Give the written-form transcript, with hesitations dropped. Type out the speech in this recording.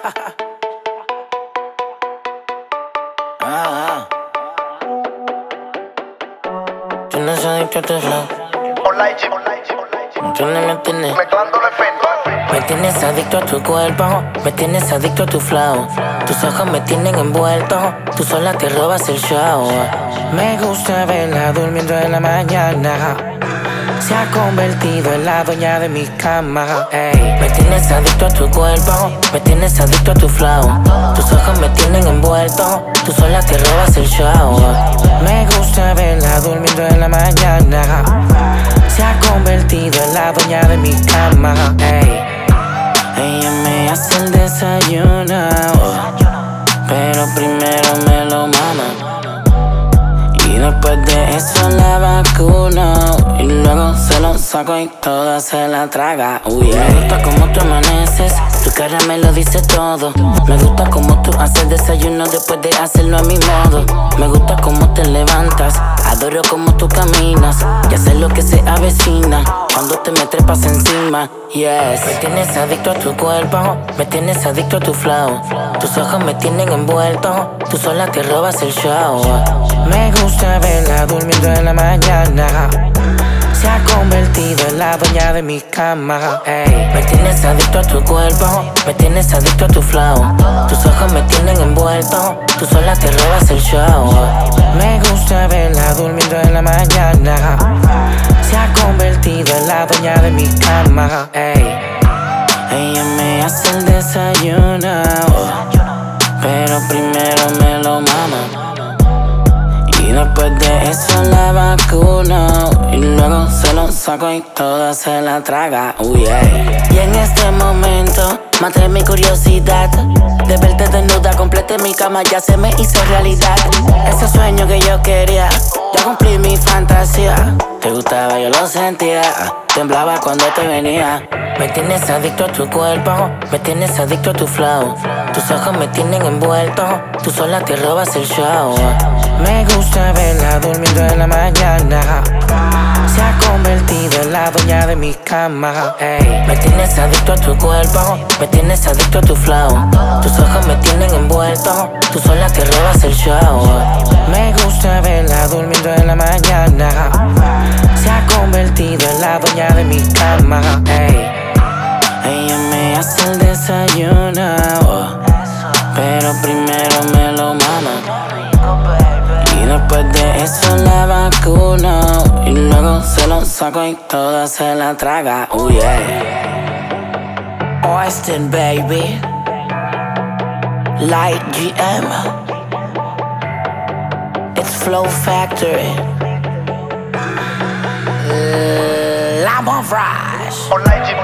Ah, tú no sabes adicto a tu flow. Tú no me tienes. Me tienes adicto a tu cuerpo, me tienes adicto a tu flow. Tus ojos me tienen envuelto, tú sola te robas el show. Me gusta verla durmiendo en la mañana. Se ha convertido en la dueña de mi cama. Ey. Me tienes adicto a tu cuerpo, me tienes adicto a tu flow. Tus ojos me tienen envuelto, tú sola te robas el show. Me gusta verla durmiendo en la mañana. Se ha convertido en la dueña de mi cama. Ey. Ella me hace el desayuno, pero primero me lo mama. Y después de eso la vacuno, y luego se lo saco y toda se la traga. Me gusta como tú amaneces, tu cara me lo dice todo. Me gusta como tú haces desayuno después de hacerlo a mi modo. Me gusta como te levantas, adoro como tú caminas, ya sé lo que se avecina cuando te me trepas encima. Yes. Me tienes adicto a tu cuerpo, me tienes adicto a tu flow. Tus ojos me tienen envuelto, tú sola te robas el show. Me gusta verla durmiendo en la mañana. Se ha convertido en la dueña de mi cama. Ey. Me tienes adicto a tu cuerpo, me tienes adicto a tu flow. Tus ojos me tienen envuelto, tú sola te robas el show. Me gusta verla durmiendo en la mañana. Se ha convertido en la dueña de mi cama. Ey. Ella me hace el desayuno, pero primero me lo mama. Y después de eso la vacuno, y luego se lo saco y toda se la traga. Y en este momento maté mi curiosidad de verte desnuda, completé mi cama, ya se me hizo realidad. Ese sueño que yo quería, ya cumplí mi fantasía. Te gustaba, yo lo sentía, temblaba cuando te venía. Me tienes adicto a tu cuerpo, me tienes adicto a tu flow. Tus ojos me tienen envuelto, tú sola te robas el show. Me gusta verla durmiendo en la mañana. Se ha convertido en la dueña de mi cama. Ey. Me tienes adicto a tu cuerpo, me tienes adicto a tu flow. Tus ojos me tienen envuelto, tú sola te robas el show. Me gusta verla durmiendo en la mañana. Se ha convertido en la dueña de mi cama. Ey. Ella me hace el desayuno, pero primero me lo mama. Y después de eso la vacuno, y luego se lo saco y toda se la traga. Austin, baby. Light GM. It's Flow Factory. Lamont Fries.